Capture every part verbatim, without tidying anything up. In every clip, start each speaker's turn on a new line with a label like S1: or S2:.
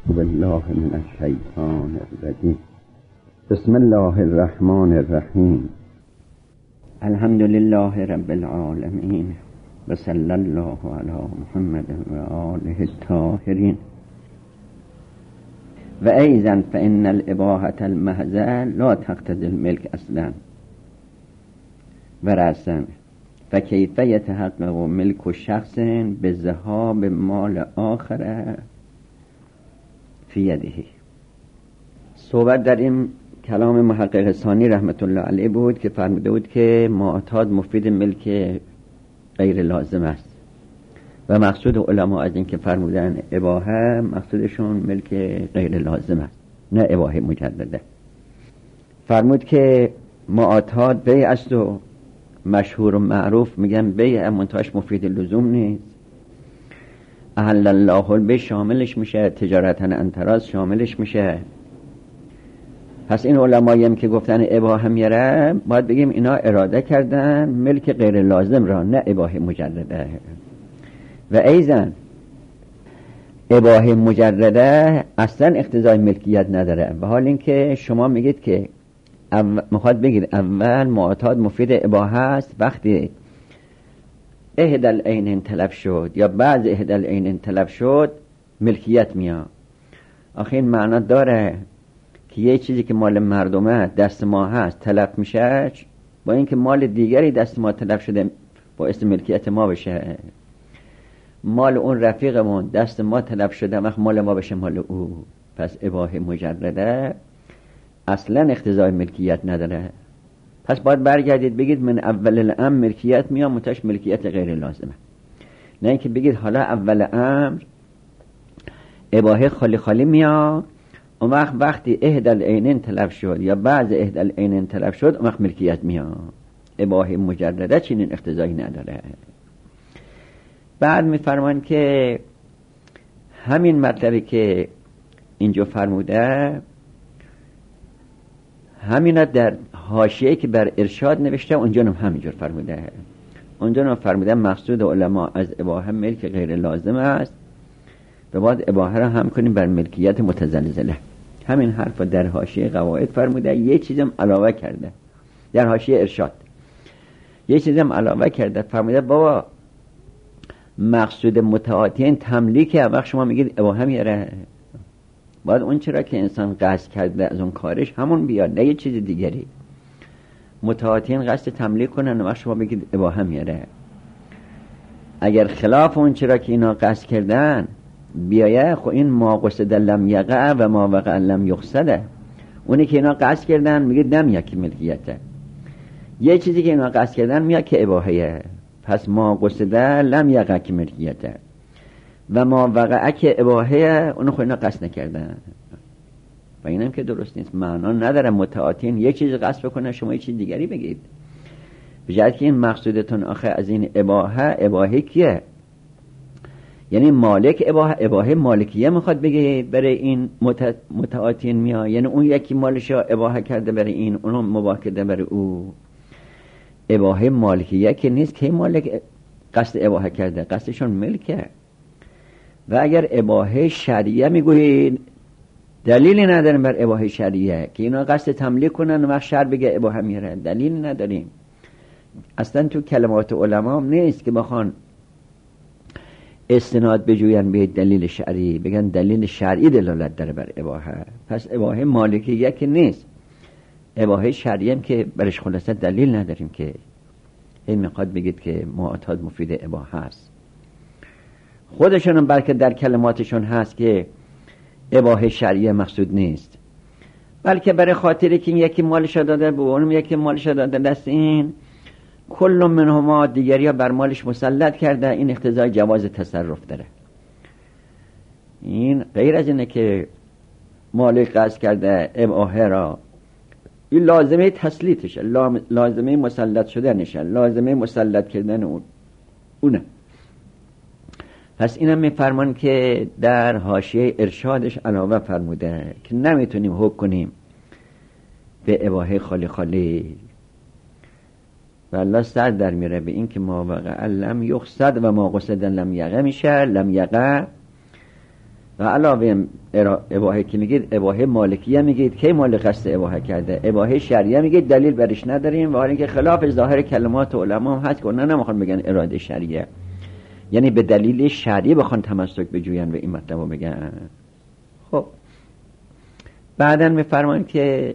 S1: بالله من الشیطان الرجیم. بسم الله الرحمن الرحیم. الحمد لله رب العالمین و صلی الله علی محمد و آله الطاهرین. و ایضا فإن الاباحة المحضة لا تقتضی الملک اصلا و رأسا فکیف یتحقق ملک شخص بذهاب مال آخر فی یده. صحبت در این کلام محقق ثانی رحمت الله علیه بود که فرموده بود که معتاد مفید ملک غیر لازم است و مقصود علما از این که فرمودن اباحه مقصودشون ملک غیر لازم است نه اباحه مجدده. فرمود که معتاد بیع است و مشهور و معروف میگن بیع منتهاش مفید لزوم نیست. احل الله البیع شاملش میشه، تجارتا انتراز شاملش میشه. پس این علمایی هم که گفتن اباحه میره باید بگیم اینا اراده کردن ملک غیر لازم را نه اباحه مجرده. و ایضا اباحه مجرده اصلا اقتضای ملکیت نداره، به حال اینکه شما میگید که اول میخواد بگید اول معتاد مفید اباحه است وقتی احد العینین تلف شد یا بعض احد العینین تلف شد ملکیت میاد. آخه این معنا داره که یه چیزی که مال مردمه دست ما هست تلف میشه با اینکه مال دیگری دست ما تلف شده با اسم ملکیت ما بشه. مال اون رفیقمون دست ما تلف شده وقت مال ما بشه مال او. پس اباحه مجرده اصلا اقتضای ملکیت نداره. پس باید برگردید بگید من اول الامر ملکیت میاد منتهاش ملکیت غیر لازمه، نه اینکه بگید حالا اول امر اباحه خالی خالی میاد اون وقت وقتی احد العینین تلف شد یا بعض احد العینین تلف شد اون وقت ملکیت میاد. اباحه مجرده چنین اقتضایی نداره. بعد میفرمان که همین مطلبی که اینجا فرموده همینا در حاشیه‌ای که بر ارشاد نوشته اونجا هم همینجور فرموده. اونجا هم فرموده مقصود علما از اباحه ملک غیر لازم است و بعد اباحه را هم کنیم بر ملکیت متزلزله. همین حرف در حاشیه قواعد فرموده. یه چیزم علاوه کرده در حاشیه ارشاد، یه چیزم علاوه کرده فرموده بابا مقصود متعاطین تملیکه. وقت شما میگید اباحه میاره باید اون چرا که انسان قصد کرده از اون کارش همون بیاد نه یه چیز دیگری. متعاطین قصد تملیک کنن و وقت شما بگید اباحه میاره. اگر خلاف اون چرا که اینا قصد کردن بیایه خب این ما قصد لم یقع و ما وقع لم یقصده. اونی که اینا قصد کردن میگید نمیاد که ملکیته، یه چیزی که اینا قصد کردن میاد که اباحه. پس ما قصد لم یقع که ملکیته و ما وقع که اباحه اونو خود اینا قصد نکردن و اینم که درست نیست. معنا نداره متعاطین یه چیز قصد بکنه شما یه چیز دیگری بگید. بجد که این مقصودتون آخه از این اباحه اباحه کیه؟ یعنی مالک اباحه اباحه مالکیه میخواد بگه برای این متعاطین میاد، یعنی اون یکی مالشو اباحه کرده برای این اونو مباح کرده برای او. اباحه مالکیه که نیست که مالک قصد اباحه کرده، قصدشون ملکه. و اگر اباحه شرعیه میگویید دلیلی نداریم بر اباحه شرعیه که اینا قصد تملیک کنن و وقت شرع بگه اباحه میره، دلیلی نداریم. اصلا تو کلمات علما هم نیست که بخوان استناد بجوین به دلیل شرعی بگن دلیل شرعی دلالت داره بر اباحه. پس اباحه مالکیه که نیست، اباحه شرعیه که برش خلاصه دلیل نداریم که این میخواد بگید که معتاد مفید اباحه است. خودشون هم بلکه در کلماتشون هست که اباحه شرعیه مقصود نیست، بلکه برای خاطری که یکی مالش داده به اونم یکی مالش داده دست این کل منهما دیگری ها بر مالش مسلط کرده. این اقتضای جواز تصرف داره. این غیر از اینه که مالک قصد کرده اباحه را، این لازمه تسلیطشه، لازمه مسلط شدنشه، لازمه مسلط کردن اون اونه. پس اینم میفرمان که در حاشیه ارشادش علاوه فرموده که نمیتونیم حکم کنیم به اباحه خالی خالی و الله سر در میره به این که ما وقع لم یقصد و ما قصد لم یقع میشه. لم یقع و علاوه اباحه که میگید اباحه مالکیه میگید که مالک قصد اباحه کرده، اباحه شرعیه میگید دلیل برش نداریم و حالا اینکه خلاف ظاهر کلمات علما هم هست که اونا نمیخوان بگن اراده شرعیه، یعنی به دلیل شرعی بخوان تمسک بجوین و این مطلب رو بگن. خب بعداً میفرمان که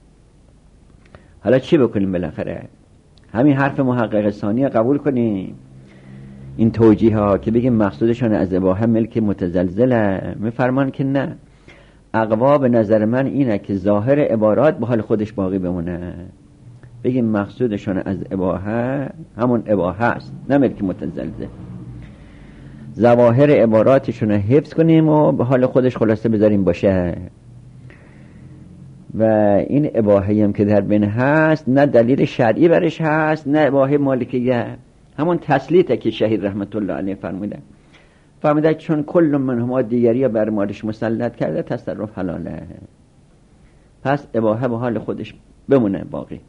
S1: حالا چی بکنیم؟ بالاخره همین حرف محقق ثانی قبول کنیم، این توجیه ها که بگیم مقصودشان از اباحه ملک متزلزله. میفرمان که نه، اقوا به نظر من اینه که ظاهر عبارات به حال خودش باقی بمونه، بگیم مقصودشان از اباحه همون اباحه است، نه ملک متزلزل. ظواهر عباراتشون حفظ کنیم و به حال خودش خلاصه بذاریم باشه. و این اباحه هم که در بین هست نه دلیل شرعی برش هست نه اباحه مالکیه، همون تسلیته که شهید رحمت الله علیه فرموده فرموده چون کل من هما دیگری بر مالش مسلط کرده تصرف حلاله، پس اباحه به حال خودش بمونه باقی.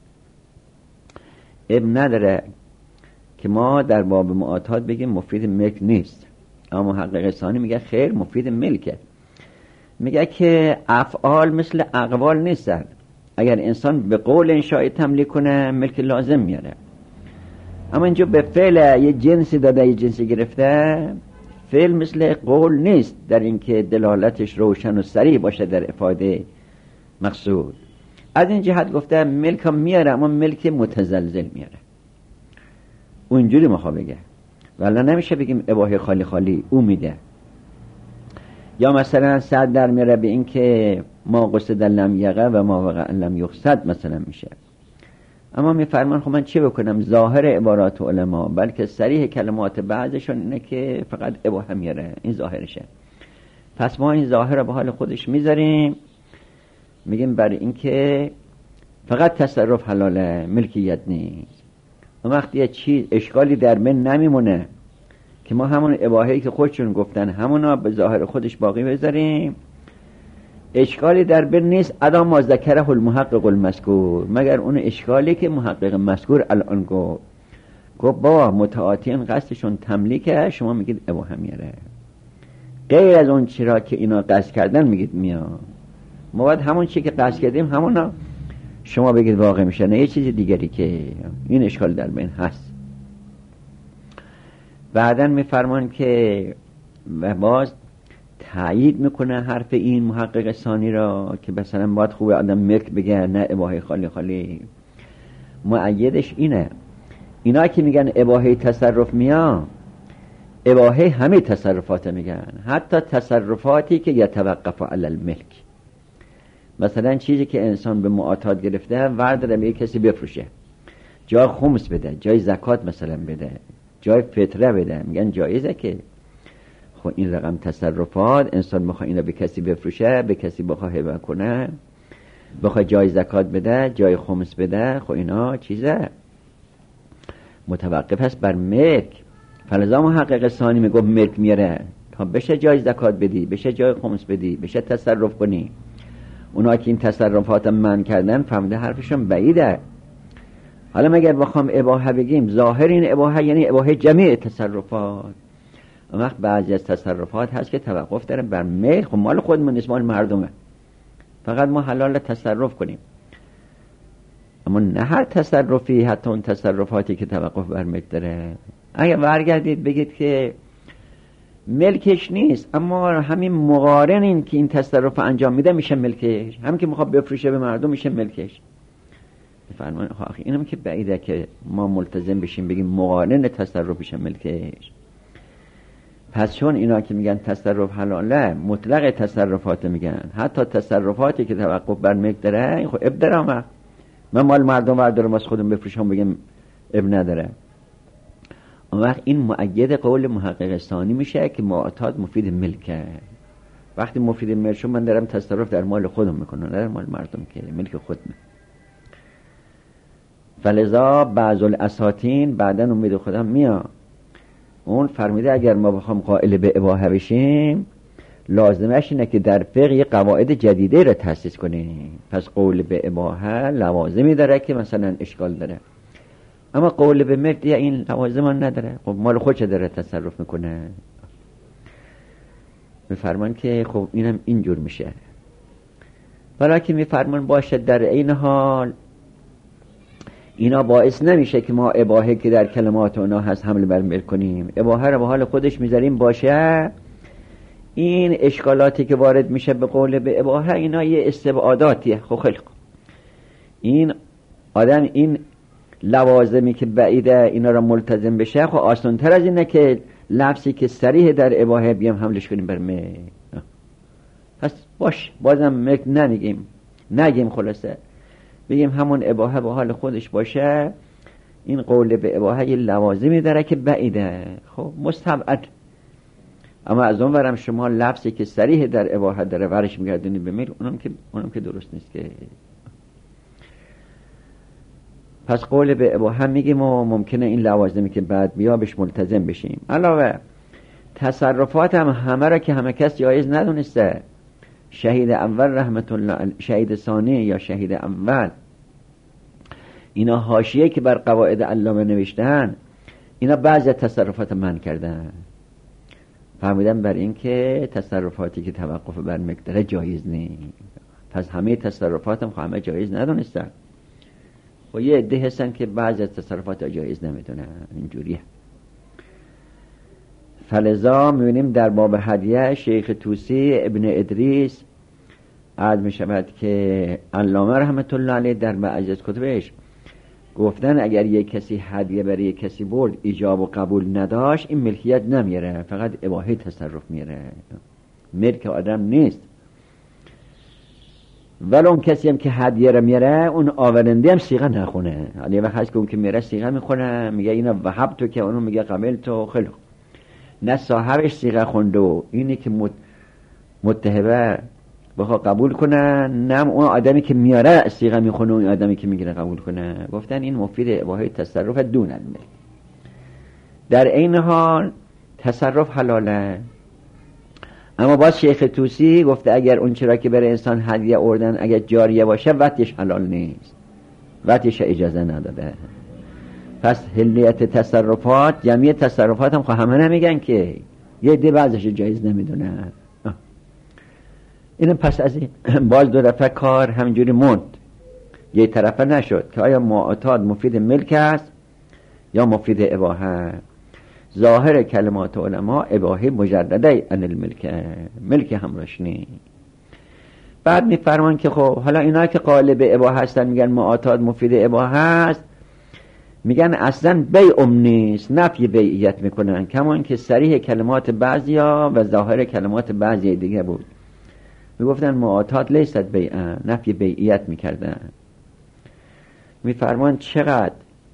S1: اب نداره که ما در باب معاطات بگیم مفید ملک نیست، اما محقق ثانی میگه خیر مفید ملکه. میگه که افعال مثل اقوال نیستن، اگر انسان به قول انشاء تملیک کنه ملک لازم میاره، اما اینجا به فعل یه جنسی داده یه جنسی گرفته، فعل مثل قول نیست در اینکه دلالتش روشن و صریح باشه در افاده مقصود. از این جهت گفته ملک هم میاره اما ملک متزلزل میاره، اونجوری مخواه بگه، ولی نمیشه بگیم اباحه خالی خالی او میده. یا مثلا صد در میاره به این که ما قصد لم یقع و ما وقع لم یقصد مثلا میشه، اما میفرمان خب من چه بکنم؟ ظاهر عبارات علما بلکه صریح کلمات بعضشون اینه که فقط اباحه میاره، این ظاهرشه، پس ما این ظاهر رو به حال خودش میذاریم، میگیم برای این که فقط تصرف حلاله ملکیت نیست. و وقتی یه چیز اشکالی در من نمیمونه که ما همون اباحه‌ای که خودشون گفتن همونا به ظاهر خودش باقی بذاریم، اشکالی در بین نیست ادا ما ذکره المحقق المذکور، مگر اون اشکالی که محقق مذکور الان گفت گفت با متعاطین قصدشون تملیکه، شما میگید اباحه میاره، غیر از اون چرا که اینا قصد کردن میگید میاد. ما باید همون چی که قصد کردیم همونا شما بگید واقع میشه، نه یه چیز دیگری که این اشکال در بین هست. بعداً میفرمان که و باز تایید میکنه حرف این محقق ثانی را که مثلا باید خوبه آدم ملک بگه نه اباحه خالی خالی. مؤیدش اینه، اینا که میگن اباحه تصرف میان، اباحه همه تصرفات میگن، حتی تصرفاتی که یتوقف علی الملک، مثلا چیزی که انسان به معاطات گرفته ورداره به کسی بفروشه، جای خمس بده، جای زکات مثلا بده، جای فطره بده، میگن جایزه که خب این رقم تصرفات انسان بخواه اینا به کسی بفروشه، به کسی بخواه هبه کنه، بخواه جای زکات بده، جای خمس بده، خب اینا چیزه متوقف هست بر ملک. فلذا محقق ثانی میگه ملک میاره تا بشه جای زکات بدی، بشه جای خمس بدی، بشه تصرف کنی. اونا که این تصرفات من کردن فهمده حرفشون بعیده. حالا مگر بخوام اباحه بگیم ظاهر این اباحه یعنی اباحه جمیع تصرفات، اون وقت بعضی از تصرفات هست که توقف داره بر ملک، خب مال خودمون نیست، مال مردمه، فقط ما حلال تصرف کنیم. اما نه هر تصرفی، حتی اون تصرفاتی که توقف بر ملک داره، اگر برگردید بگید که ملکش نیست اما همین مقارن این که این تصرف انجام میده میشه ملکش، همین که میخواد بفروشه به مردم میشه ملکش. فرمان آخه اینم که بعیده که ما ملتزم بشیم بگیم مقارن تصرف میشه ملکش. پس چون اینا که میگن تصرف حلاله مطلق تصرفات میگن، حتی تصرفاتی که توقف بر ملک داره خب اب داره، من مال مردم بردارم از خودم بفروشم بگم اب نداره. اون وقت این مؤید قول محقق ثانی میشه که معاطات مفید ملکه. وقتی مفید ملک شد من دارم تصرف در مال خودم میکنم، نه در مال مردم که ملک خودم. فلذا بعض الاساتین بعدن امید خودم میاد اون فرمیده اگر ما بخوام قائل به اباحه بشیم لازمش اینه که در فقه یه قواعد جدیده رو تأسیس کنیم. پس قول به اباحه لوازمی داره که مثلا اشکال داره، اما قول به ملک این لوازم نداره، خب مال خودش داره تصرف میکنه. میفرمان که خب اینم اینجور میشه. ولی که میفرمان باشه در این حال اینا باعث نمیشه که ما اباحه که در کلمات اونا هست حمل بر ملک کنیم. اباحه رو به حال خودش میذاریم باشه. این اشکالاتی که وارد میشه به قول به اباحه اینا یه استبعاداتیه. خب خیلی خوب، این آدم این لوازمی که بعیده اینا رو ملتزم بشه، خب آسان تر از اینه که لفظی که صریح در اباحه بیام حملش کنیم بر ملک. پس باش بازم ملک نمیگیم نگیم، خلاصه بگیم همون اباحه به حال خودش باشه. این قول به اباحه یه لوازمی داره که بعیده، خب مستبعد. اما از اون ورم شما لفظی که صریح در اباحه داره ورش میگردونی به ملک، اونم که اونم که درست نیست که. پس قول به اباحه میگیم و ممکنه این لوازمی که بعد بیا بهش ملتزم بشیم. علاوه تصرفات هم همه را که همه کس جایز ندونسته. شهید اول رحمت الله، شهید ثانی یا شهید اول، اینا حاشیه که بر قواعد علامه نوشتن، اینا بعضی تصرفات من کردن، فهمیدن بر این که تصرفاتی که توقف بر مقدار جایز نیست. پس همه تصرفات هم همه جایز ندونستن. و یه عده هستن که بعضی از تصرفات جایز نمیدونن، اینجوریه. فلذا میبینیم در باب هدیه شیخ توسی ابن ادریس عرض میشود که علامه رحمت الله علیه در بعضی از کتبش گفتن اگر یک کسی هدیه برای یک کسی برد ایجاب و قبول نداشت، این ملکیت نمیره، فقط اباحه تصرف میره، ملک آدم نیست. ولی اون کسی هم که هدیه رو میره، اون آورنده هم صیغه نخونه. یه وقت هست که اون که میره صیغه میخونه، میگه اینو وهب تو، که اونو میگه قبل تو. خیلی نه صاحبش صیغه خونده و اینی که مت... متهبه بخوا قبول کنه، نه اون آدمی که میاره صیغه میخونه اون آدمی که میگیره قبول کنه. گفتن این مفید اباحه تصرف دون الملک. در این حال تصرف حلاله. اما باز شیخ توسی گفته اگر اون چرا که برای انسان هدیه اردن اگر جاریه باشه وقتش حلال نیست، وقتش اجازه نداده. پس حلیت تصرفات، جمعی تصرفات هم همه نمیگن که، یه عده بعضش جایز نمیدونن. اینم پس از این باز دو دفعه کار همینجوری موند، یه طرفه نشد که آیا معتاد مفید ملک است یا مفید اباحه. ظاهر کلمات علما اباحه مجرده عن الملک، ملک همراش نی. بعد میفرمان که خب حالا اینا که قالب اباحه هستن میگن معتاد مفید اباحه است، میگن اصلا بیع نیست، نفی بیعیت میکنن، کمان که صریح کلمات بعضیا و ظاهر کلمات بعضی دیگه بود. میگفتن معتاد لیست بیع، نفی بیعیت میکردن. میفرمان چقدر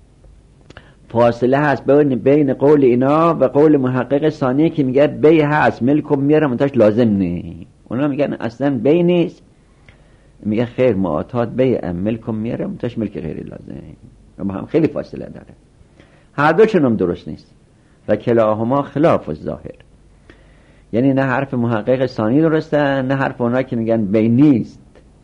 S1: فاصله هست بین بین قول اینا و قول محقق ثانی که میگه بیع هست، ملکم میاره منتاش لازم نی. اونا میگن اصلا بیع نیست، میگه خیر معتاد بیع، ملکم میاره منتاش ملک غیر لازم. اما هم خیلی فاصله داره. هر دو چنم درست نیست و کلاهما خلاف الظاهر. یعنی نه حرف محقق ثانی درسته، نه حرف اونا که میگن بیع نیست.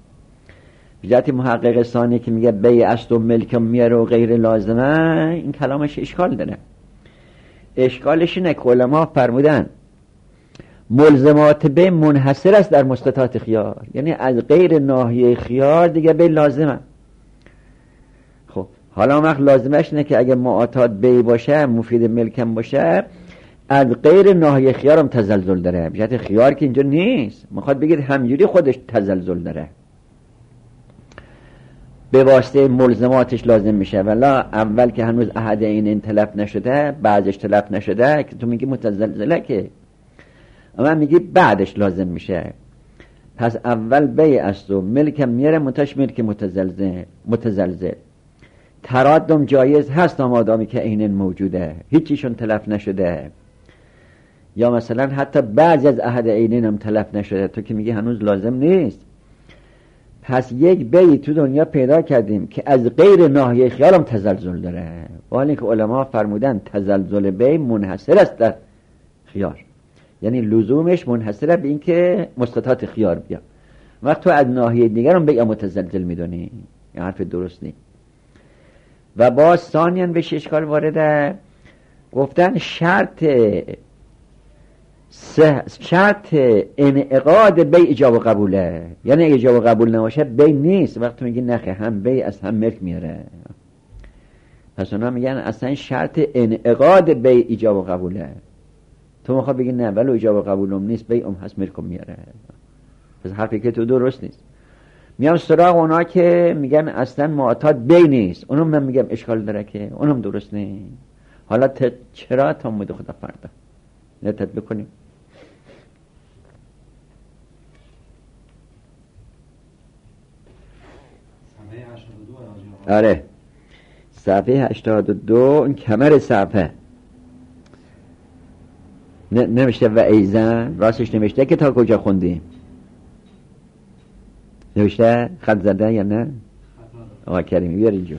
S1: بجات محقق ثانی که میگه بیع است و ملکم میاره و غیر لازمه، این کلامش اشکال داره. اشکالش اینه که علما فرمودن ملزمات بیع منحصر است در مستطاعت خیار، یعنی از غیر ناحیه خیار دیگه بیع لازمه. خب حالا وقت لازمش اینه که اگه معتاد بیع باشه مفید ملکم باشه، از غیر ناحیه خیارم تزلزل داره. بجات خیار که اینجا نیست، میخواد بگید همجوری خودش تزلزل داره، به واسطه ملزماتش لازم میشه. ولا اول که هنوز احد این این تلف نشده، بعدش تلف نشده، که تو میگی متزلزله، که اما میگی بعدش لازم میشه. پس اول بیع است و ملکم میره منتاش ملک متزلزل. متزلزل ترادم جایز هست آمادامی که اینن موجوده، هیچیشون تلف نشده. یا مثلا حتی بعضی از احد اینن هم تلف نشده، تو که میگی هنوز لازم نیست. پس یک بیعی تو دنیا پیدا کردیم که از غیر ناحیه خیالم تزلزل داره، ولی که علما فرمودن تزلزل بیع منحصر است در خیار، یعنی لزومش منحصره به این که مستطاعت خیار بیا. وقت تو از ناحیه دیگر هم بیع متزلزل میدونی، این حرف درست نیست. و باز ثانیاً به اشکال وارده، گفتن شرط سه شرط انعقاد بی ایجاب و قبوله. یعنی اگه ایجاب و قبول نباشه بی نیست. وقتی میگی نخه هم بی از هم ملک میاره. پس اونا میگن اصلا شرط انعقاد بی ایجاب و قبوله. تو میخوای بگی نه ولی ایجاب و قبولم نیست بی ام هست ملکم میاره. پس حرفی که تو درست نیست. میام سراغ اونا که میگن اصلا معتاد بی نیست. اونم من میگم اشکال داره که اونم درست نیست. حالا ت... چرا تا مود خدا فردا نتت بکنیم. آره صفحه هشتاد و دو این کمر صفحه ن- نوشته و ایزن راستش نوشته که تا کجا خوندیم نوشته خط زده یا نه آقا کریمی بیار اینجا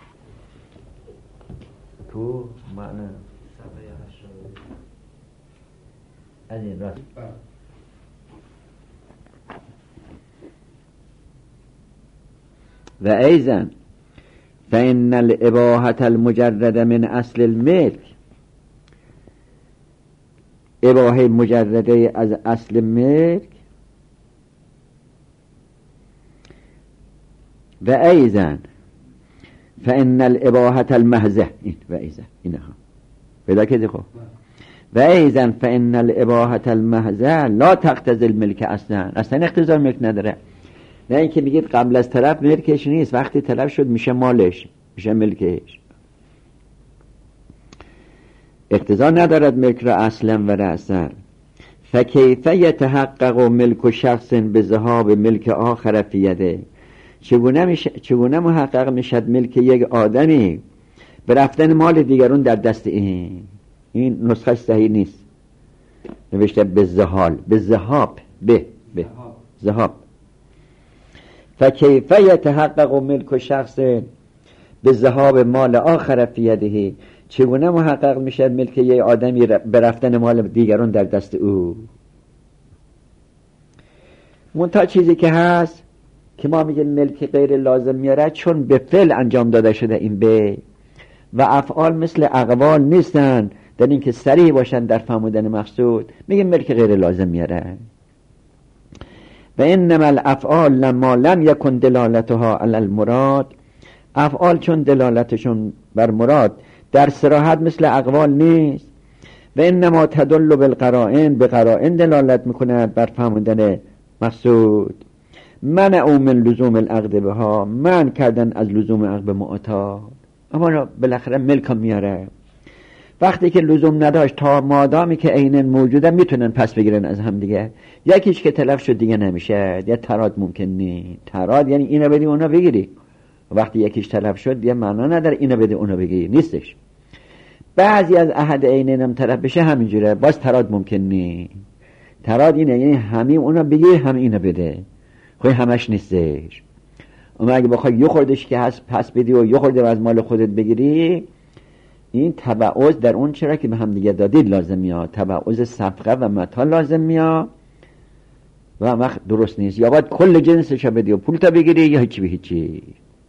S1: تو معنی
S2: صفحه هشتاد و دو
S1: از این راست و ایزن فإن الإباحة المجرد من اصل الملک اباحه مجرده از اصل ملک و ایزن فإن الإباحة المحضة این و ایزن اینها پیدا کردی خب و ایزن فإن الإباحة المحضة لا تقتضی الملک اصلا اصلا اقتضای ملک نداره. نه اینکه میگید قبل از طلب ملکش نیست وقتی طلب شد میشه مالش میشه ملکش. اقتضا ندارد ملک را اصلا و رأسا. فکیف یتحقق ملک شخص به ذهاب ملک آخر فی یده چگونه میشه چگونه محقق میشد ملک یک آدمی به رفتن مال دیگرون در دست این. این نسخه صحیح نیست نوشته به ذهاب به ذهاب به به ذهاب. فکیف یتحقق ملک شخص به ذهاب مال آخر فی یده چگونه محقق میشه ملک یک آدمی به رفتن مال دیگران در دست او. منتها چیزی که هست که ما میگیم ملک غیر لازم میاره چون به فعل انجام داده شده این به و افعال مثل اقوال نیستن در این که صریح باشن در فهمیدن مقصود میگیم ملک غیر لازم میاره. و انما الافعال لما لم یکن دلالتها علی المراد افعال چون دلالتشون بر مراد در صراحت مثل اقوال نیست و انما تدل بالقرائن به قرائن دلالت میکند بر فهمیدن مقصود. منع من لزوم العقد بها من کردن از لزوم عقد به معتاد اما بالاخره ملک میاره. وقتی که لزوم نداشت تا مادامی که عیناً موجوده میتونن پس بگیرن از هم دیگه. یکیش که تلف شد دیگه نمیشه یا تراد ممکن نیست. تراد یعنی اینو بدی اونو بگیری. وقتی یکیش تلف شد یه معنا نداره اینو بده اونو بگیری نیستش. بعضی از عهد عیناً هم طرف بشه همینجوره باز تراد ممکن نیست. تراد اینه یعنی همین اونو بگیر هم اینو بده. خب همش نیستش. اما اگه بخوای یه خوردش که هست پس بدی و یه خورده از مال خودت بگیری این تبعوض در اون چرا که به هم دیگه دادید لازم میاد. تبعوض صفقه و متا لازم میاد و وقت درست نیست. یا باید کل جنسش بدی و پول تا بگیری یا هیچی به هیچی.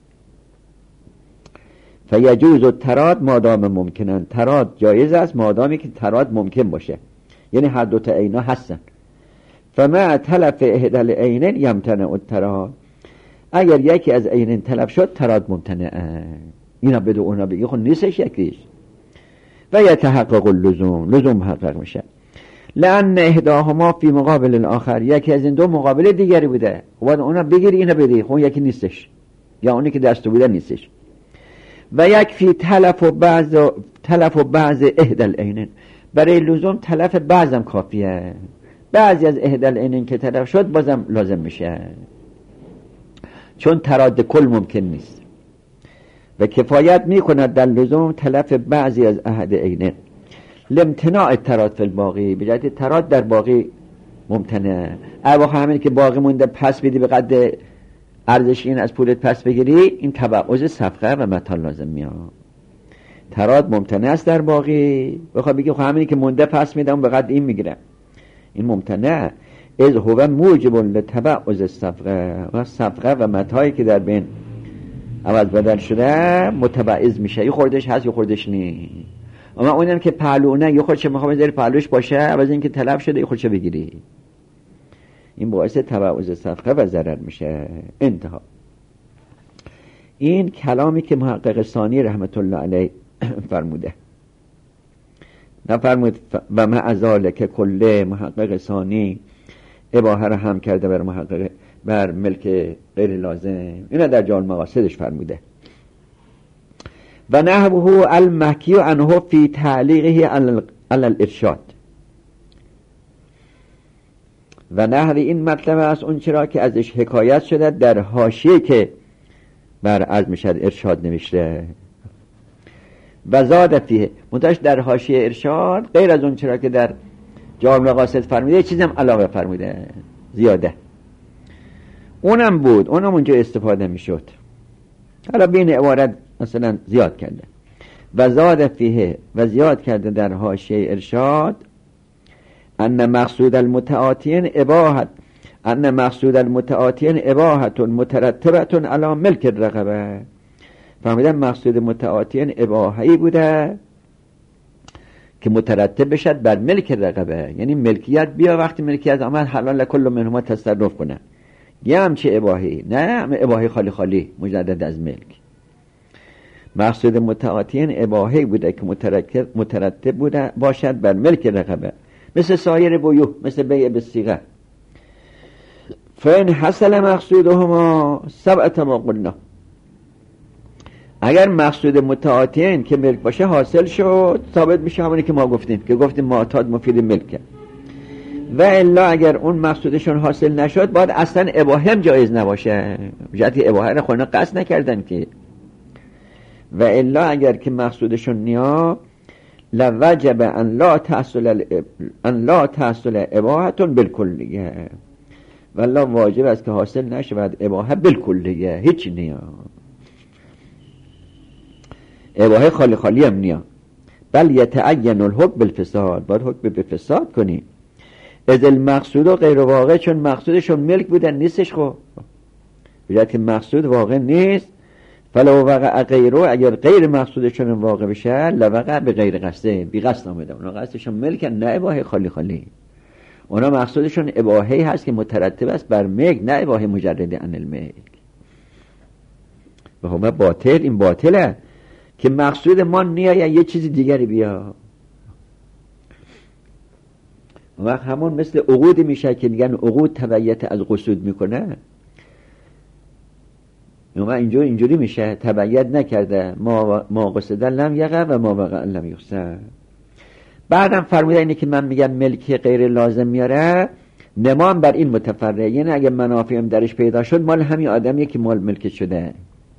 S1: فیجوز التراد مادام ممکنن تراد جایز است مادامی که تراد ممکن باشه یعنی هر دوتا عینا هستن. فما تلف احدى العینین یمتنع التراد اگر یکی از عینین تلف شد تراد ممتنعه. اینا بده اونا بگی خب نیستش یکیش. و یتحقق اللزوم لزوم حقق میشه لان احداهما فی مقابل الاخر یکی از این دو مقابل دیگری بوده خب اونا بگیری اینا بدی خب یکی نیستش یا اونی که دست بوده نیستش. و یک فی تلف و بعض تلف و بعض احدى العینین برای لزوم تلف بعضم کافیه. بعضی از احدى العینین که تلف شد بازم لازم میشه چون تراد کل ممکن نیست و کفایت میکند در لزوم تلف بعضی از احد عینین لامتناع تراد فی الباقی به جهت تراد در باقی ممتنع. اگه همین که باقی مونده پس بدی به قدر ارزش این از پولت پس بگیری این تبعوض صفقه و متا لازم میاد. تراد ممتنع است در باقی بخواد بگی خب همین که مونده پس میدم به قدر این میگیرم این ممتنع از هو موجب لتبعوض الصفقه و صفقه و متایی که در بین عوض بدل شده متبعض میشه. یه خوردش هست یه خوردش نیست. اما اونم که پهلوانه یه خودش میخوام بذاری پهلوش باشه عوض اینکه طلب شده یه خودش بگیری، این باعث تبعوض صفقه و ضرر میشه. انتها. این کلامی که محقق ثانی رحمت الله علیه فرموده، نفرمود و مع ذالک کله، محقق ثانی اباحه را هم کرده بر محقق بر ملک غیر لازم، اینا در جامع المقاصدش فرموده. و نحوه المحکی عنه فی تعلیقه علی الارشاد، و نحو این مطلب است اون چرا که ازش حکایت شده در حاشیه که بر عرض میشد ارشاد نوشته. و زاد فیه، منتهاش در حاشیه ارشاد غیر از اون چرا که در جامع المقاصد فرموده چیزم علاوه فرموده زیاده، اونم بود، اونم اونجا استفاده میشد. حالا بین عبارت مثلا زیاد کرده و زاد فیه، و زیاد کرده در حاشیه ارشاد ان مقصود المتآتین اباحت ان مقصود المتآتین اباحت مترتبت علی ملک الرقبه. فهمیدن مقصود متآتین اباحی بوده که مترتب بشد بر ملک الرقبه، یعنی ملکیت بیا، وقتی ملکیت آمد حلال لکل منهما تصرف کنه، یه همچه اباحی، نه همه اباحی خالی خالی مجدد از ملک. مقصود متآتین اباحی بوده که مترتب, مترتب بوده باشد بر ملک رقبه، مثل سایر بیوع، مثل بیع بالصیغه. فإن حصل مقصودهما سبعة ما قلنا، اگر مقصود متآتین که ملک باشه حاصل شد ثابت میشه همونی که ما گفتیم که گفتیم معتاد مفید ملکه. و الا اگر اون مقصودشون حاصل نشد باید اصلا اباحه هم جایز نباشه، جهتی اباحه را خودنا قصد نکردن که. و الا اگر که مقصودشون نیا لوجب ان لا تحصل ان لا تحصل اباحتون بالکلیه، والله واجب است که حاصل نشود اباحه بالکلیه، هیچ نیا، اباحه خالی خالی هم نیا، بل یتعین الحکم بالفساد، باید حکم به فساد کنی. از المقصود و غیر واقع، چون مقصودشون ملک بودن نیستش، خب بجد که مقصود واقع نیست. فلو وقع غیره، اگر غیر مقصودشون واقع بشه لوقع به غیر قصده، بی قصد آمده، اونا قصدشون ملکن نه اباحه خالی خالی، اونا مقصودشون اباحه هست که مترتب است بر ملک، نه اباحه مجرد عن الملک. و همه باطل، این باطله که مقصود ما نیای یه چیز دیگری بیا. وقت همون مثل عقود میشه که میگن عقود تبعیت از قصود میکنه، ما اینجوری اینجوری میشه تبعیت نکرده، ما ما قصدن لم یقع و ما وقع لم یقصد. بعدم فرموده اینه که من میگم ملک غیر لازم میاره، نمان بر این متفرع، یعنی اگه منافعم درش پیدا شد مال همین آدمیه که مال ملک شده،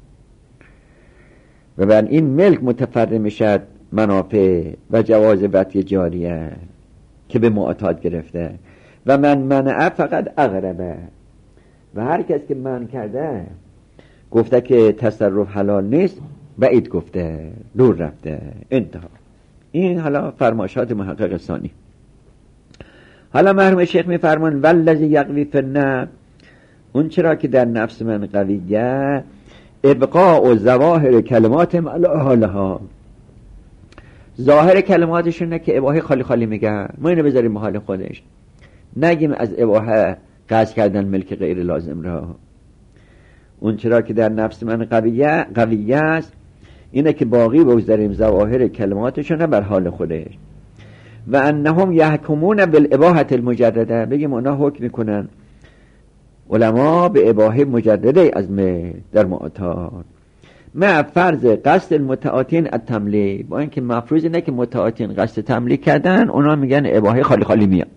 S1: و بر این ملک متفرع میشد منافع و جواز بطی جاریه که به معتاد گرفته. و من منع فقط اغربه، و هر کس که من کرده گفته که تصرف حلال نیست، بعید گفته، دور رفته. انتها. این حالا فرمایشات محقق ثانی. حالا مرحوم شیخ میفرمان والذی یقوی فی النفس، اون چرا که در نفس من قویه، ابقاء و ظواهر کلماتم علی حالها، ظاهر کلماتشونه که اباحه خالی خالی میگن، ما اینو بذاریم محال خودش، نگیم از اباحه قصد کردن ملک غیر لازم را. اون چرا که در نفس من قویه قویه است، اینه که باقی بگذاریم ظواهر کلماتشونه بر حال خودش. و انهم یحکمون بالاباحه المجرده، بگیم اونا حکم میکنن علما به اباحه مجرده از ملک در معتاد، مع فرض قصد المتآتین التملیک، با اینکه مفروض اینه که متآتین قصد تملیک کردن، اونا میگن اباحه خالی خالی میاد،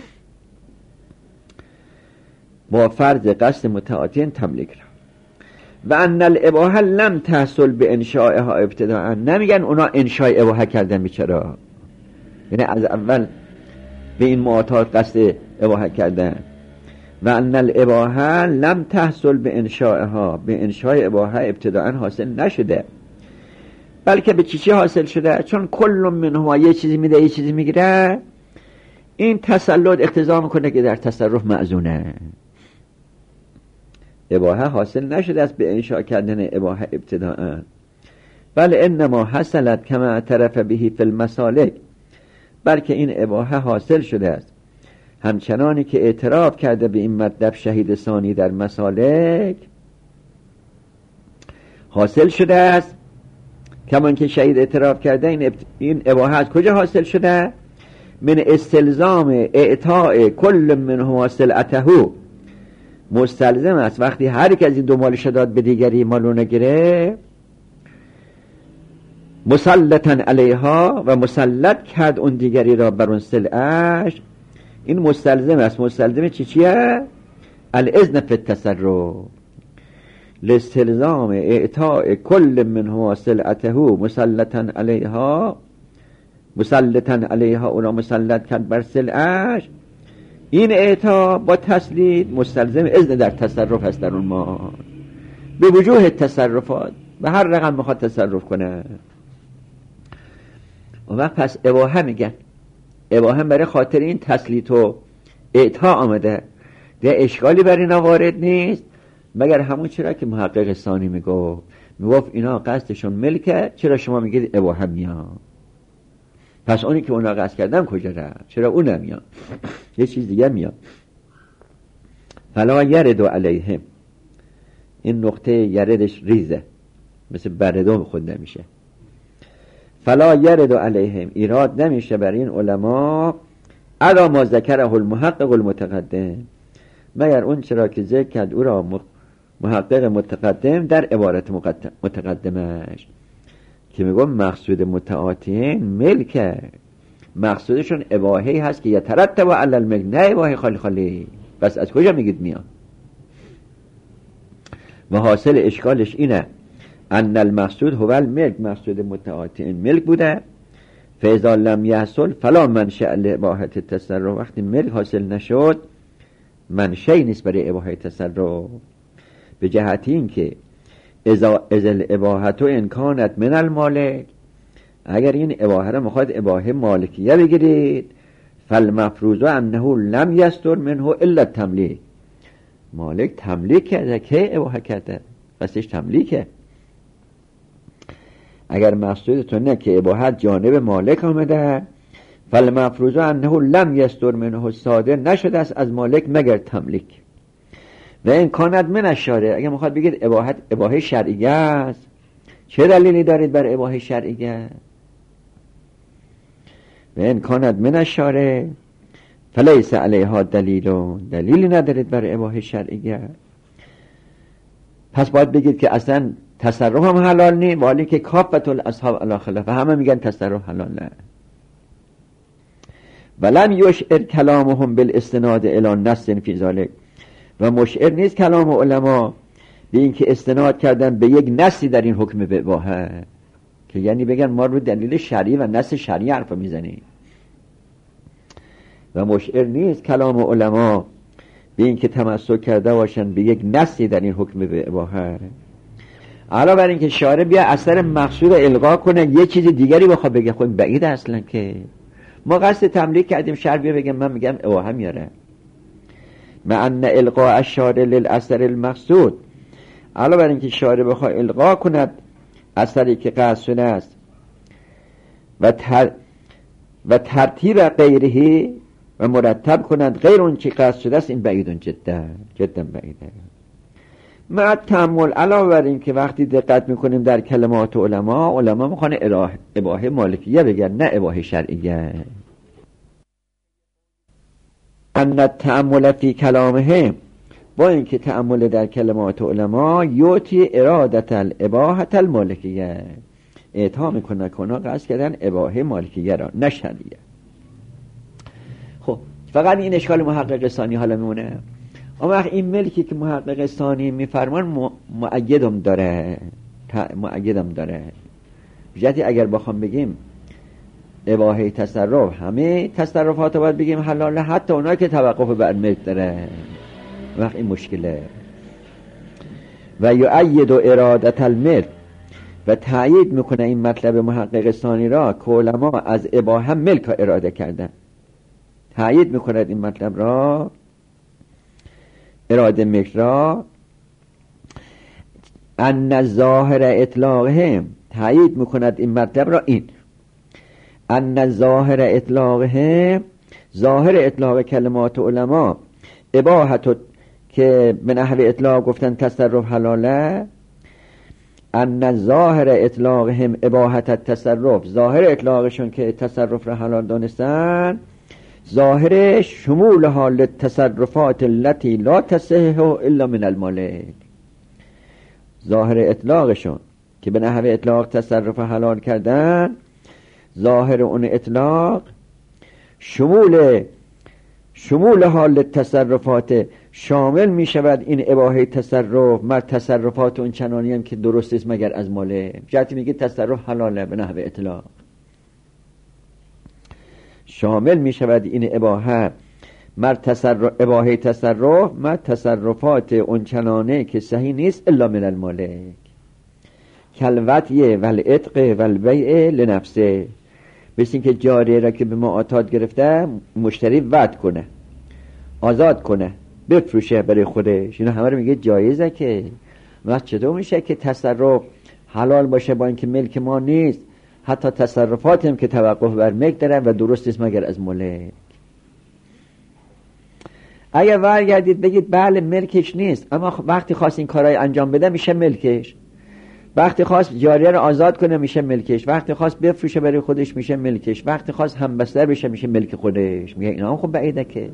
S1: با فرض قصد متآتین تملیک را. و ان الاباحه لم تحصل به انشائها ابتداء، نمیگن اونا انشاء اباحه کردن بیچاره، یعنی از اول به این معتاد قصد اباحه کردن. و ان الاباحه لم تحصل به انشائها، به انشاء اباحه ابتداء حاصل نشده، بلکه به چی چی حاصل شده؟ چون کل منهما یه چیزی میده یه چیزی میگیره، این تسلط اقتضا میکنه که در تصرف معزونه. اباحه حاصل نشده است به انشاء کردن اباحه ابتداء، بل انما حصلت کما اعترف بهی فی المسالک، بلکه این اباحه حاصل شده است همچنانی که اعتراف کرده به این مطلب شهید ثانی در مسالک حاصل شده است. کمان که شهید اعتراف کرده این, اب... این اباحه از کجا حاصل شده؟ من استلزام اعطاء کل منهما سلعته، مستلزم است وقتی هر یک از این دو مالش داد به دیگری مالو نگیره مسلطا علیها و مسلط کرد اون دیگری را بر اون سلعش، این مستلزم است. مستلزم چی چیه؟ الاذن فی التصرف، لاستلزام اعطاء کل منهما سلعته مسلطا علیها، مسلطا علیها اونا مسلط کرد بر سلعش. این اعطا با تسلید مستلزم اذن در تصرف هست در اون مال به وجوه تصرفات، به هر رقم میخواد تصرف کنه. و وقت پس اباحه میگن، اباحه برای خاطر این تسلید و اعطا آمده، ده اشکالی بر اینا وارد نیست مگر همون چرا که محقق ثانی میگفت میگفت اینا قصدشون ملکه، چرا شما میگید اباحه میاد؟ پس اونی که اونا قصد کردن کجا رفت؟ چرا اون نمیاد؟ یه چیز دیگه میاد. فلا یرد علیهم، این نقطه یردش ریزه مثل بردو خود نمیشه. فلا یرد علیهم، ایراد نمیشه بر این علما الا ما ذکره المحقق المتقدم، مگر اون چرا که ذکر کرد او را محقق متقدم در عبارت متقدمش که میگم مقصود متعاطین ملکه، مقصودشون اباحه‌ای هست که یترتب علی الملک، نه اباحه خالی خالی. بس از کجا میگید میاد؟ و حاصل اشکالش اینه ان المقصود هو الملک، مقصود متعاطین ملک بوده. فاذا لم یحصل فلا منشأ لاباحه التصرف، وقتی ملک حاصل نشد منشأی نیست برای اباحه تصرف، به جهت این که اذا ازل اباحت و انکانت من المالک، اگر این اباحه را میخواد اباحه مالکیه بگیرید فالمفروض انه لم یستر منه الا تملیک، مالک تملیک کرده که اباحه کرده قصدش تملیکه. اگر مقصودتون نه که اباحت جانب مالک آمده فالمفروض انه لم یستر منه، صادر نشده است از مالک مگر تملیک. و این کانت من الشارع، اگر میخواد بگید اباحت اباحه شرعیه است، چه دلیلی دارید بر اباحه شرعیه؟ و این کانت من الشارع فلیس علیها دلیل، دلیلی ندارید بر اباحه شرعیه. پس باید بگید که اصلا تصرف هم حلال نی، ولی که کافت الاصحاب علی خلاف، همه میگن تصرف حلال نه. ولم یشعر کلامهم بالاستناد الی نص فی ذلک، و مشعر نیست کلام علما به این که استناد کردن به یک نصی در این حکم به اباحه، که یعنی بگن ما رو دلیل شرعی و نص شرعی حرف میزنیم. و مشعر نیست کلام علما به این که تمسک کرده باشن به یک نصی در این حکم به اباحه، علاوه بر این که شارع بیا اثر مقصود القا کنه یه چیز دیگری بخواد بگه، خود بعید اصلا که ما قصد تملیک کردیم شرع بیا بگم من میگم اباحه میاره. مع ان القاء الشارع للاثر المقصود، علاوه بر این که شارع بخواد القا کند اثری که قصد شده است و تر و ترتیب غیره و مرتب کند غیر اون که قصد شده است، این بعیدون جدا جدا بعیده. مع تأمل، علاوه بر این که وقتی دقت میکنیم در کلمات علما، علما میخوان اباحه مالکیه بگن نه اباحه شرعیه. ان التأمل فی کلامهم، با اینکه تأمل در کلمات علما یوتی ارادت الاباحه المالکیه، اعطا میکنه کنا قصد کردن اباحه مالکیه را نه شرعیه. خب فقط این اشکال محقق ثانی حالا میمونه. اما این ملکی که محقق ثانی میفرمان مؤیدم داره، مؤیدم داره. بجاتی اگر بخوام بگیم اباحه تصرف، همه تصرفات باید بگیم حلاله، حتی اونایی که توقف بر ملک داره، وقت این مشکله. و یؤید ارادت الملک، و تأیید میکنه این مطلب محقق ثانی را که علما از اباحه ملک ها اراده کردن، تأیید میکنه این مطلب را، اراده ملک را. ان ظاهر اطلاقهم تایید میکند این مطلب را این ان ظاهر اطلاقه، ظاهر اطلاق کلمات علما اباحت که به نحو اطلاق گفتن تصرف حلاله، ان ظاهر اطلاقهم اباحت التصرف، ظاهر اطلاقشون که تصرف را حلال دانستن ظاهر شمول حال تصرفات التي لا تصح الا من المالک، ظاهر اطلاقشون که به نحو اطلاق تصرف حلال کردن ظاهر اون اطلاق شمول شمول حال تصرفات شامل می شود این اباحه تصرف مر تصرفات اون چنانی هم که درست است مگر از ماله. جهتی میگه تصرف حلاله به نحو اطلاق شامل می شود این اباحه مر تصرف اباحه تصرف مر تصرفات اون چنانه که صحیح نیست الا من المالک کلوتیه والعتق والبیع لنفسه، مثل این که جاریه را که به معاطات گرفته مشتری وعد کنه آزاد کنه بفروشه برای خودش، اینا همه رو میگه جایزه. که وقت چطور میشه که تصرف حلال باشه با اینکه ملک ما نیست؟ حتی تصرفات هم که توقف بر ملک دارن و درست است مگر از ملک. اگر برگردید بگید بله ملکش نیست، اما وقتی خواست این کارهای انجام بده میشه ملکش، وقتی خواست جاریه رو آزاد کنه میشه ملکش، وقتی خواست بفروشه برای خودش میشه ملکش، وقتی خواست همبستر بشه میشه ملک خودش. میگه اینا هم خب بعیده که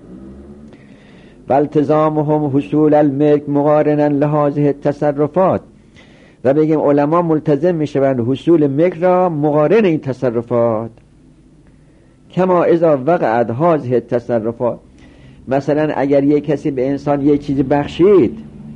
S1: والتزامهم حصول الملک مقارنا لهذه التصرفات، و بگیم علما ملتزم میشوند حصول ملک را مقارن این تصرفات. کما اذا وقعت هذه التصرفات، مثلا اگر یک کسی به انسان یک چیز بخشید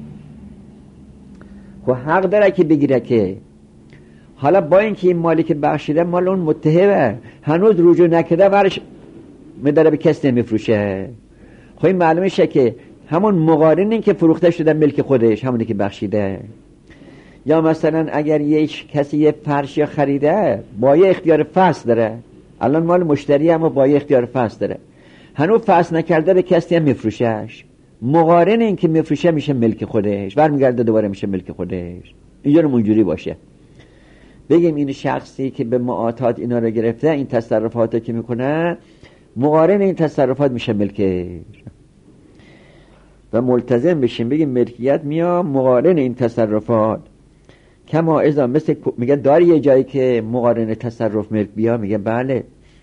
S1: خب حق داره که بگیره، که حالا با اینکه این مالی که بخشیده مال اون متهمه هنوز رجوع نکرده ورش میداره به کسی نمیفروشه، خب این معلومه شه که همون مقارن این که فروخته شده ملک خودش همونی که بخشیده. یا مثلا اگر یک کسی یه فرش یا خریده با یه اختیار فصل داره، الان مال مشتری اما با یه اختیار فصل داره، هنوز فصل نکرده به کسی هم میفروشهش، مقارن این که میفروشه میشه ملک خودش، برمیگرده دوباره میشه ملک خودش. اینجا اونجوری باشه. بگیم این شخصی که به معاطات اینا رو گرفته این تصرفات که میکنه مقارن این تصرفات میشه ملکش و ملتزم بشیم بگیم ملکیت میا مقارن این تصرفات. کما اذا مثل میگه داری یه جایی که مقارن تصرف ملک بیا، میگه بله.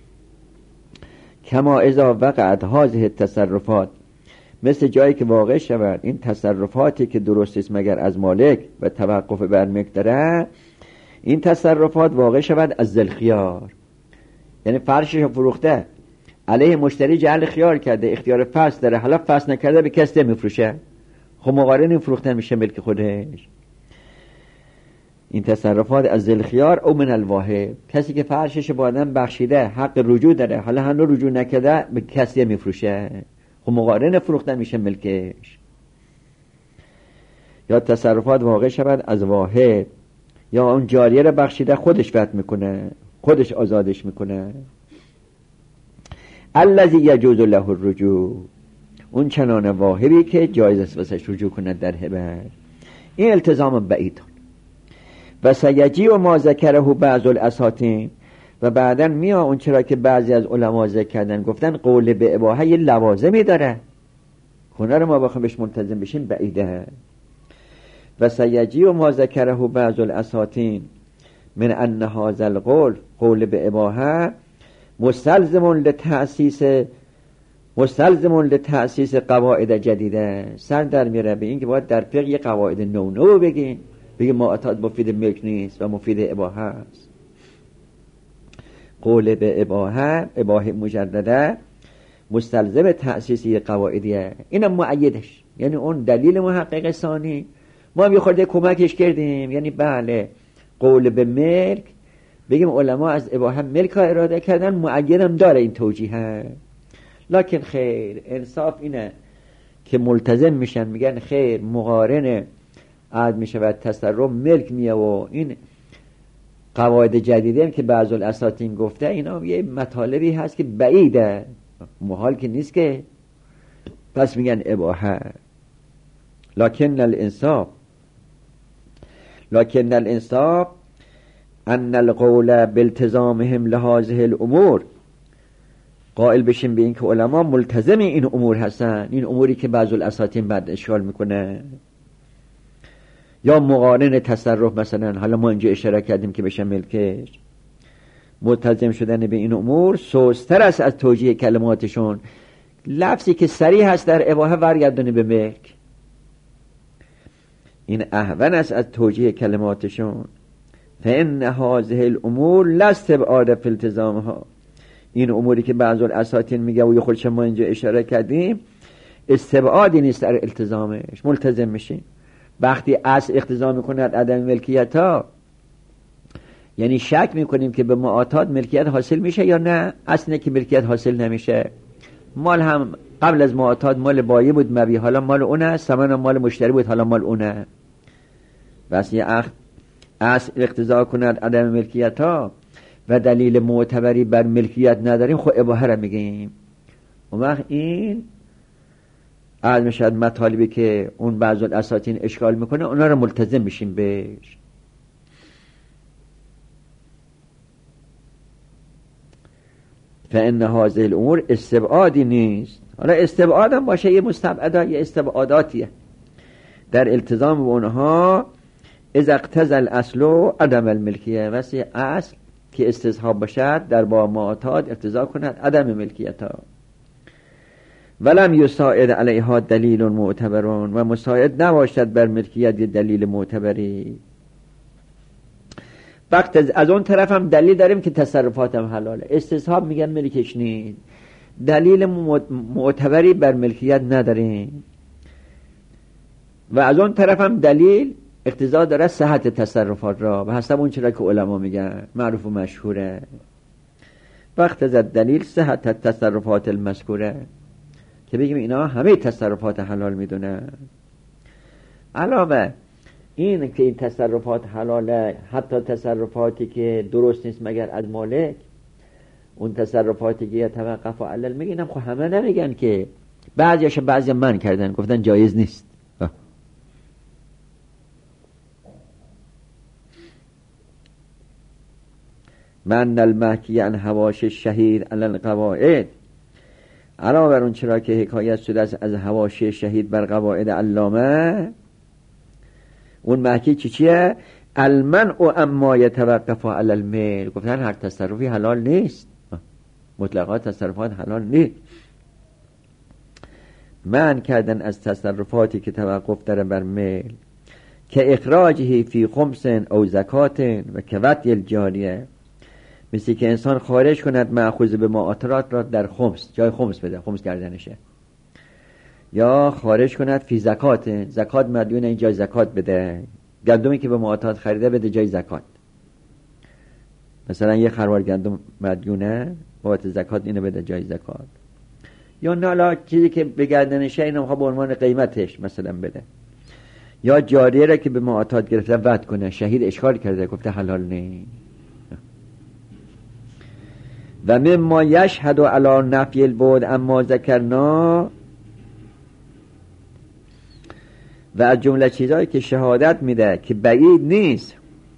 S1: کما اذا وقعت هذه التصرفات، مثل جایی که واقع شود این تصرفاتی که درست است مگر از مالک و توقف بر ملک داره، این تصرفات واقع شود از ذل خیار، یعنی فرشش فروخته علیه مشتری جعل خیار کرده، اختیار فصل داره، حالا فصل نکرده به کسی میفروشه، خب مقارن این فروختن میشه ملک خودش. این تصرفات از ذل خیار او من الواهب، کسی که فرشش با آدم بخشیده حق رجوع داره، حالا هنوز رجوع نکرده به کسی میفروشه، خب مقارن فروختن میشه ملکش. یا تصرفات واقع شود از واهب، یا اون جاریه رو بخشیده خودش وقت میکنه، خودش آزادش میکنه. الذی یجوز له الرجوع، اون چنان واهبی که جایز است واسش رجوع کنه در هبه. این التزام بعیدان. و سیجی و ما ذکره بعض الاساطین، و بعداً میاد اون چرا که بعضی از علما ذکر کردن گفتن قول به اباحه یه لوازمی داره، خونه رو ما بخوام بهش ملتزم بشیم بعیده. و سیجی و ما ذکره بعض الاساطین من ان هذا القول قول به اباحه مستلزم لتأسیس مستلزم لتأسیس قواعد جدیده، سر در میره به این که باید در فقه یه قواعد نو نو بگیم، بگیم معاطات مفید ملک نیست و مفید اباحه است. قول به اباحه، اباحه مجدده مستلزم تأسیس یه قواعدیه، اینم معیدش، یعنی اون دلیل محقق ثانی ما هم یه خورده کمکش کردیم، یعنی بله قول به ملک بگیم علما از اباحه ملک ها اراده کردن، معیدم داره این توجیه. لکن خیر انصاف اینه که ملتزم میشن میگن خیر مقارنه عاد میشه و تصرف ملک میه و این قواعد جدیده که بعض الاساطین گفته اینا یه مطالبی هست که بعیده، محال که نیست که، پس میگن اباحه. لکن الانصاف لکن الانصاف ان القول بالتزامهم لهذه الامور، قائل بشیم به این که علما ملتزم این امور هستن، این اموری که بعض الاساطین بعد اشکال میکنه. یا مقارن تصرف، مثلا حالا ما اینجا اشاره کردیم که بشه ملکش، ملتزم شدن به این امور سوستر است از توجیه کلماتشون. لفظی که صریح هست در اباحه برگردونه به ملک، این اهون است از توجیه کلماتشون. فإن هذه الامور لا استبعاد فی التزامها، این اموری که بعض الاساطین میگه و خودش ما اینجا اشاره کردیم استبعادی نیست در التزامش، ملتزم میشیم. وقتی اصل اقتضا میکند عدم ملکیت ها، یعنی شک میکنیم که به معاطات ملکیت حاصل میشه یا نه، اصل که ملکیت حاصل نمیشه. مال هم قبل از معاطات مال بایع بود مبیع، حالا مال اونه، ثمن مال مشتری بود حالا مال اونه. بس یه اصل اقتضا کند عدم ملکیت ها و دلیل معتبری بر ملکیت نداریم، خب اباحه را میگیم. اون وقت این از میشد مطالبی که اون بعض الاساطین اشکال میکنه اونا رو ملتزم میشیم بهش. فإن هذه الامور استبعادی نیست. حالا استبعاد هم باشه، یه مستبعدا یه استبعاداتیه در التزام با اونها. اذا اقتضى الاصل عدم الملکیه، واسه اصل که استصحاب باشد در با معاطات اقتضا کند عدم ملکیت ها. ولم یساعد علیها دلیل معتبرون، و مساعد نباشد بر ملکیت دلیل معتبری. وقت از, از اون طرف هم دلیل داریم که تصرفات هم حلاله، استصحاب میگن ملکش نیست، دلیل معتبری بر ملکیت نداریم. و از اون طرف هم دلیل اقتضا داره صحت تصرفات را، و حسب اون چرا که علما میگن معروف و مشهوره. وقت از دلیل صحت تصرفات المذکوره، که بگیم اینا همه تصرفات حلال میدونن. علاوه این که این تصرفات حلاله، حتی تصرفاتی که درست نیست مگر از مالک، اون تصرفاتی که توقف و علل میگن، خب همه نمیگن که، بعضیش بعضی من کردن گفتن جایز نیست. من المحکی عن حواش شهید علی القواعد، علاوه بر اون چرا که حکایت شده است از حواشی شهید بر قواعد علامه، اون محکی چی چیه؟ المنع اما یتوقف علی المال، گفتن هر تصرفی حلال نیست، مطلقا تصرفات حلال نیست. من کردن از تصرفاتی که توقف داره بر مال، که اخراجه فی خمس او زکات و کوت الجاریه، مثل که انسان خارج کند مأخوذ به معاطرات را در خمس، جای خمس بده، خمس کردنشه، یا خارج کند فی زکات، زکات مدیون این جای زکات بده، گندمی که به معاطرات خریده بده جای زکات. مثلا یه خروار گندم مدیونه بابت زکات، اینو بده جای زکات. یا نه چیزی که به گردنشه اینو میخواد به عنوان قیمتش مثلا بده. یا جاریه را که به معاطرات گرفته ود کنه، شهید اشکال کرده گفته حلال نیست. و مما یشهد علی نفی البعد اما ذکرنا، و از جمله چیزایی که شهادت میده که بعید نیست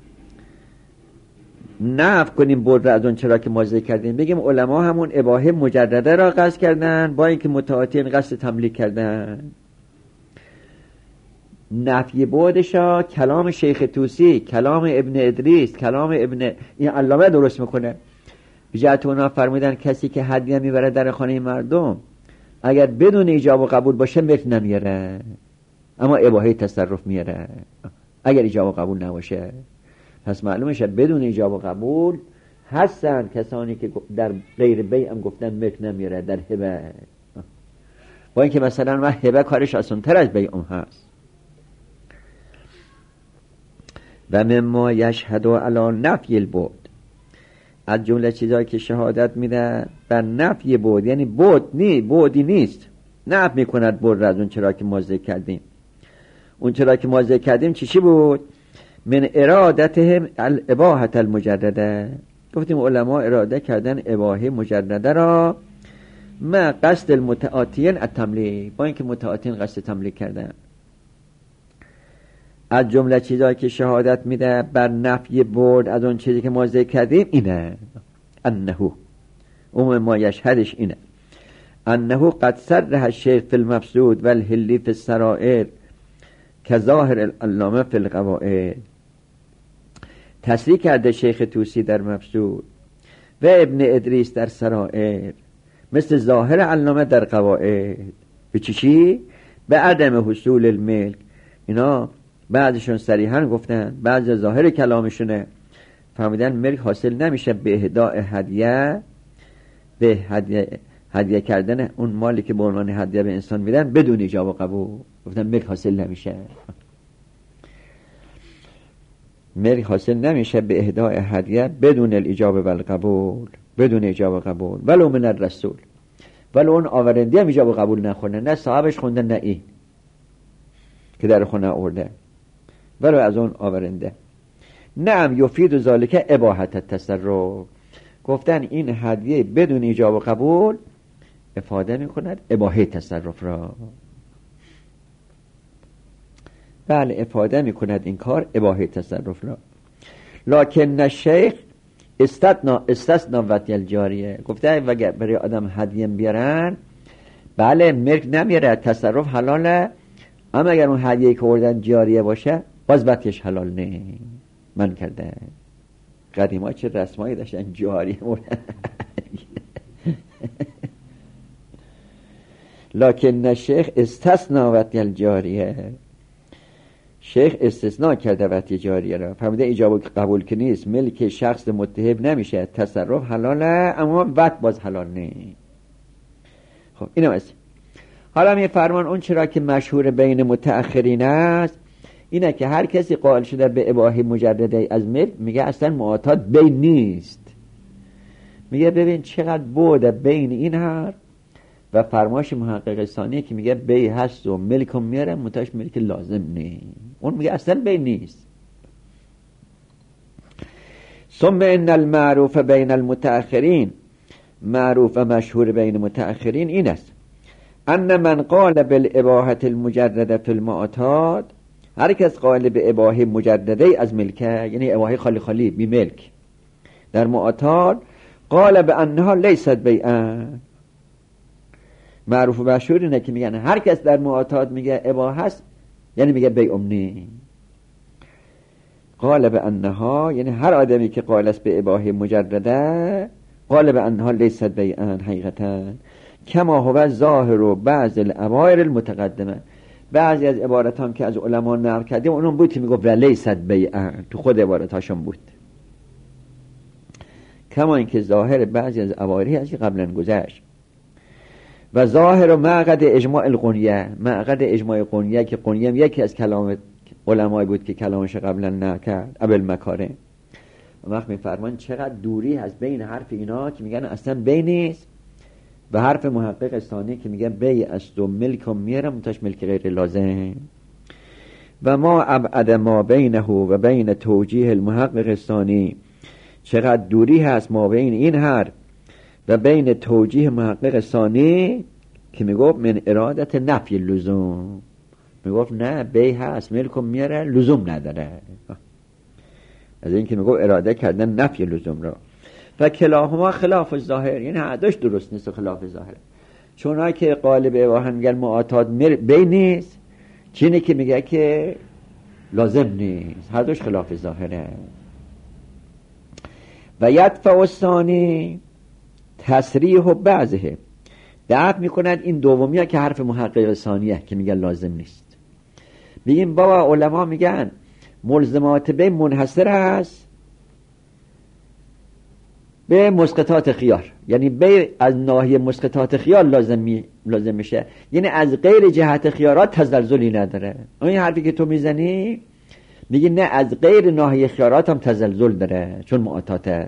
S1: نفی کنیم بعد را از اون چرا که ما ذکر کردیم. بگیم علما همون اباحه مجرده را قصد کردن با اینکه متعاطین قصد تملیک کردن. نفی بعدشا کلام شیخ توسی، کلام ابن ادریس، کلام ابن این علامه درست میکنه. بجهت اونا فرمودن کسی که هدیه میبره در خانه مردم اگر بدون ایجاب و قبول باشه ملک نمیاره، اما اباحه تصرف میاره اگر ایجاب و قبول نباشه. پس معلومه شد بدون ایجاب و قبول هستن کسانی که در غیر بیع هم گفتن ملک نمیاره در هبه، با اینکه مثلا ما هبه کارش آسان تر از بیع هم هست. و مما یشهد علی نفی البعد، از جمله چیزایی که شهادت میده بر نفی بعد، یعنی بعد نی بعدی نیست، نفی میکند بعد را از اون چرا که ما ذکر کردیم. اون چرا که ما ذکر کردیم چی چی بود؟ من ارادتهم الاباحه المجرده، گفتیم علما اراده کردن اباحه مجرده را ما قصد المتعاطین التملیک، با اینکه متعاطین قصد تملیک کردن. از جمله چیزایی که شهادت میده بر نفی برد از اون چیزی که ما ذکر کردیم اینه انه عموم ما یشهدش اینه انه قد صرح الشیخ فی المبسوط والحلی فی السرائر کظاهر العلامه فی القواعد. تصریح کرده شیخ طوسی در مبسوط و ابن ادریس در سرائر مثل ظاهر علامه در قواعد. به چی؟ به عدم حصول الملک. اینا بعضشون صریحا گفتن، بعض ظاهر کلامشونه فهمیدن ملک حاصل نمیشه به اهداء هدیه، به هدیه هدیه کردن اون مالی که به عنوان هدیه به انسان میدن بدون ایجاب و قبول. گفتن ملک حاصل نمیشه، ملک حاصل نمیشه به اهداء هدیه بدون الایجاب و القبول، بدون ایجاب و قبول. ولو من الرسول، ولو اون آورنده هم ایجاب و قبول نخونه، نه صاحبش خونده نه این که در خونه آورده، ولو از اون آورنده. نعم یفید ذالک اباحت التصرف. گفتن این هدیه بدون ایجاب و قبول افاده میکند اباحه تصرف را. بله افاده میکند این کار اباحه تصرف را. لکن الشیخ استثنا استثنا وطی الجاریه. گفته اگر برای آدم هدیه بیارن بله ملک نمیره، تصرف حلاله، اما اگر اون هدیه که آوردن جاریه باشه باز وطیش حلال نه. من کرده قدیما چه رسمایی داشتن جاریه آوردن. لکن الشیخ استثنا وطی الجاریه. شیخ استثناء کرده وطی جاریه را. فهمیده ایجاب قبول که نیست، ملک شخص متهب نمیشه، تصرف حلاله اما وط باز حلال نه. خب اینم است. حالا می فرمان اون چرا که مشهور بین متأخرین است اینه که هر کسی قائل شده به اباحه مجرده از ملک میگه اصلا معاتات بین نیست. میگه ببین چقدر بوده بین این هر و فرماش محقق ثانی که میگه بی هست و ملکم میاره متاش ملک لازم نه. اون میگه اصلا بین نیست. ثم ان المعروف بین المتأخرین، معروف و مشهور بین متأخرین این است ان من قال بالاباحه المجرده فی المعاتات، هر کس قائل به اباحه مجرده از ملکه، یعنی اباحه خالی خالی بی ملک در معاتات، قال بانها لیست بیعا. معروف و مشهور اینه که میگن هر کس در معاتات میگه اباحه است یعنی میگه بیع امنی. قال بانها یعنی هر آدمی که قائل است به اباحه مجرده قال بانها لیست بیعا حقیقتا، کما هو ظاهر و بعض العبائر المتقدمه. بعضی از عبارت هم که از علما نقل کردیم اونم بود که میگفت لیست بیعا، تو خود عبارتاشون بود. کما اینکه ظاهر بعضی از عبارتی از که قبلا گذشت. و ظاهر و معقد اجماع القنیه، معقد اجماع قنیه که قنیه یکی از کلام علمای بود که کلامش قبلا نکرد ابل مکاره. وقت میفرمان چقدر دوری هست بین حرف اینا که میگن اصلا بین نیست و حرف محقق ثانی که میگن بی است و ملک و میره متاش ملک غیر لازم. و ما ابعد ما بینه و بین توجیه المحقق ثانی، چقدر دوری هست ما بین این حرف و بین توجیه محقق ثانی که میگفت من ارادت نفی لزوم، میگفت نه بی هست ملک و میره لزوم نداره، از این که میگفت اراده کردن نفی لزوم را. و کلاهما خلاف ظاهر، یعنی هر دوش درست نیست و خلاف ظاهر. چون که قالب اباحه میگن معاتات بی نیست، چینه که میگه که لازم نیست، هر دوش خلاف ظاهره. و یدفع الثانی تصریح و بعضه، دفع میکنند این دومی ها که حرف محقق ثانیه که میگن لازم نیست. بگیم بابا علما میگن ملزمات بی منحصر است به مسقطات خیار، یعنی بی از ناحیه مسقطات خیار لازم می لازم میشه، یعنی از غیر جهت خیارات تزلزلی نداره. این حرفی که تو میزنی میگی نه از غیر ناحیه خیارات هم تزلزل داره چون معاتاته.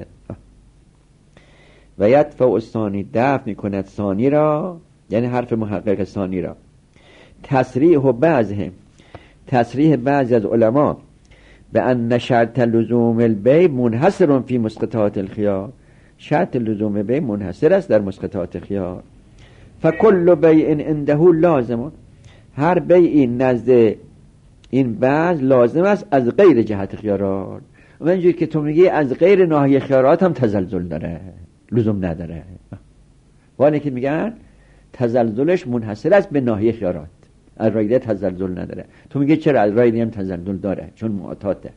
S1: و یدفع الثانی دفع میکند ثانی را، یعنی حرف محقق ثانی را. تصریح و بعضهم، تصریح بعضی از علما به ان شرط لزوم البیع منحصر فی مسقطات الخیار، شرط لزوم بیع منحصر است در مسقطات خیار. فکل بیع عنده لازم، هر بیعی نزد این بعض لازم است از غیر جهت خیارات. و اینجوری که تو میگی از غیر ناحیه خیارات هم تزلزل داره، لزوم نداره. ولی که میگن تزلزلش منحصر است به ناحیه خیارات، از رایده تزلزل نداره. تو میگی چرا از رایده هم تزلزل داره؟ چون معتاده.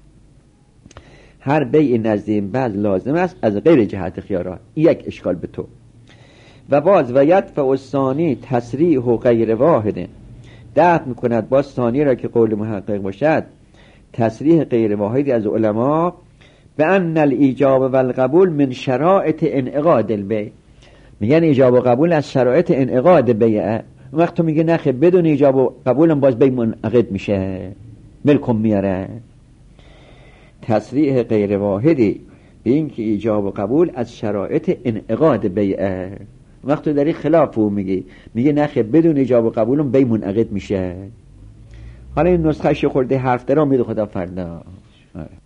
S1: هر بیع نزدیم بعض لازم است از غیر جهت خیارات. یک اشکال به تو. و باز و یدفع الثانی تصریح و غیر واحده، دفع میکند باز ثانی را که قول محقق باشد تصریح غیر واحدی از علما به ان الایجاب و القبول من شرائط انعقاد البیع. میگن ایجاب و قبول از شرایط انعقاد بیعه. وقت تو میگه نخه بدون ایجاب و قبول هم باز بیع منعقد میشه، ملکم میاره. تصریح غیر واحدی به این که ایجاب و قبول از شرایط انعقاد بیعه. وقت تو داری خلاف او میگی، میگه نخه بدون ایجاب و قبول هم بیع منعقد میشه. حالا این نسخه شو خورده حرف داره، امید خدا فردا.